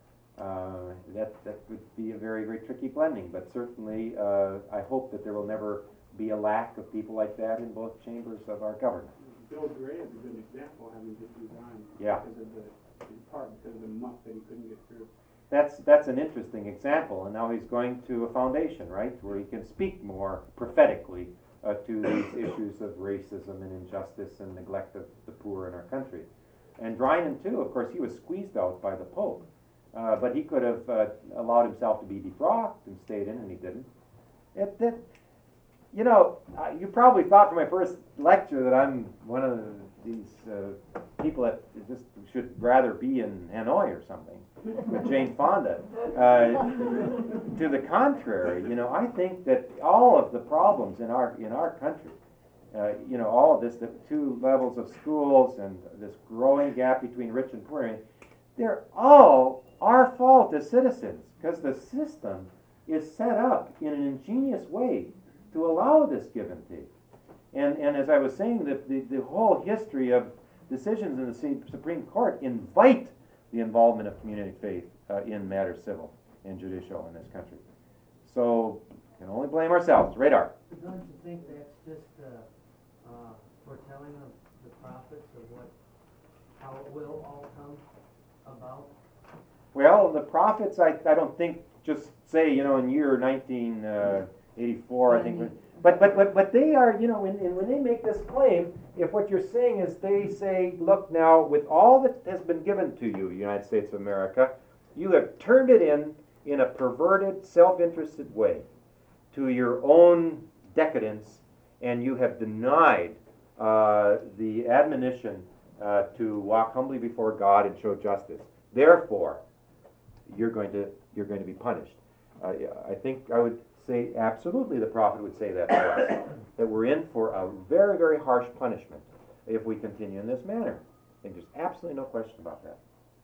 Uh, that that would be a very, very tricky blending, but certainly uh, I hope that there will never be a lack of people like that in both chambers of our government. Bill Gray is a good example, having just resigned. Yeah. Because of the, in part because of the muck that he couldn't get through. That's that's an interesting example, and now he's going to a foundation, right, where he can speak more prophetically uh, to these issues of racism and injustice and neglect of the poor in our country. And Drynan too, of course, he was squeezed out by the Pope, uh, but he could have uh, allowed himself to be defrocked and stayed in, and he didn't. It, that, you know, uh, you probably thought from my first lecture that I'm one of these uh, people that just should rather be in Hanoi or something with Jane Fonda. Uh, to the contrary, you know, I think that all of the problems in our in our country, uh, you know, all of this, the two levels of schools and this growing gap between rich and poor, they're all our fault as citizens, because the system is set up in an ingenious way to allow this give and take. And and as I was saying, the, the, the whole history of decisions in the Supreme Court invite the involvement of community faith uh, in matters civil and judicial in this country. So, we can only blame ourselves. Radar. Don't you think that's just uh, uh, foretelling of the prophets of what, how it will all come about? Well, the prophets, I, I don't think just say, you know, in year nineteen eighty-four, I think. But but but but they are, you know, when when they make this claim, if what you're saying is they say, look now, with all that has been given to you, United States of America, you have turned it in in a perverted, self-interested way to your own decadence, and you have denied uh, the admonition uh, to walk humbly before God and show justice. Therefore, you're going to you're going to be punished. Uh, I think I would say absolutely the prophet would say that to us, that we're in for a very, very harsh punishment if we continue in this manner. I think there's absolutely no question about that.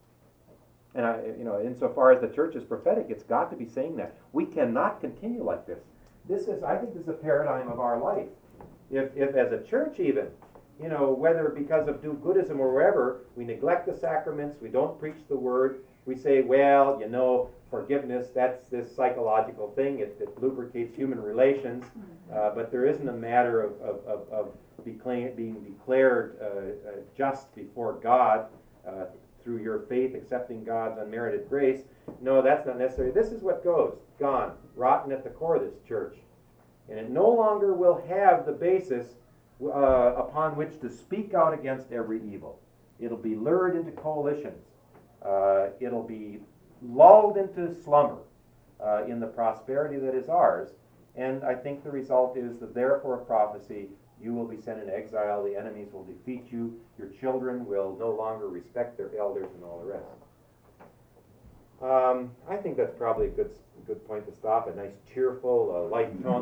And I, you know, insofar as the church is prophetic, it's got to be saying that. We cannot continue like this. This is, I think this is a paradigm of our life. If, if as a church even, you know, whether because of do-goodism or wherever, we neglect the sacraments, we don't preach the word, we say, well, you know, forgiveness, that's this psychological thing, it, it lubricates human relations, uh, but there isn't a matter of, of, of, of decla- being declared uh, uh, just before God uh, through your faith, accepting God's unmerited grace. No, that's not necessary. This is what goes, gone, rotten at the core of this church. And it no longer will have the basis uh, upon which to speak out against every evil. It'll be lured into coalitions. Uh, it'll be lulled into slumber uh, in the prosperity that is ours. And I think the result is that therefore prophecy, you will be sent into exile, the enemies will defeat you, your children will no longer respect their elders, and all the rest. Um, I think that's probably a good good point to stop, a nice cheerful, uh, light tone.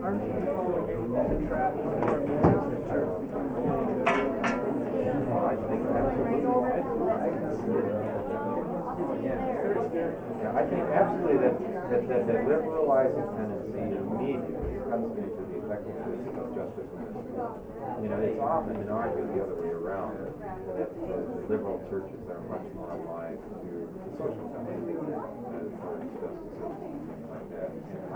I think Yeah, I think absolutely that, that, that, that liberalizing tendency immediately cuts into the effectiveness of justice ministry. You know, it's often been argued the other way around, that the liberal churches are much more alive to social justice, as far as justice and things like that.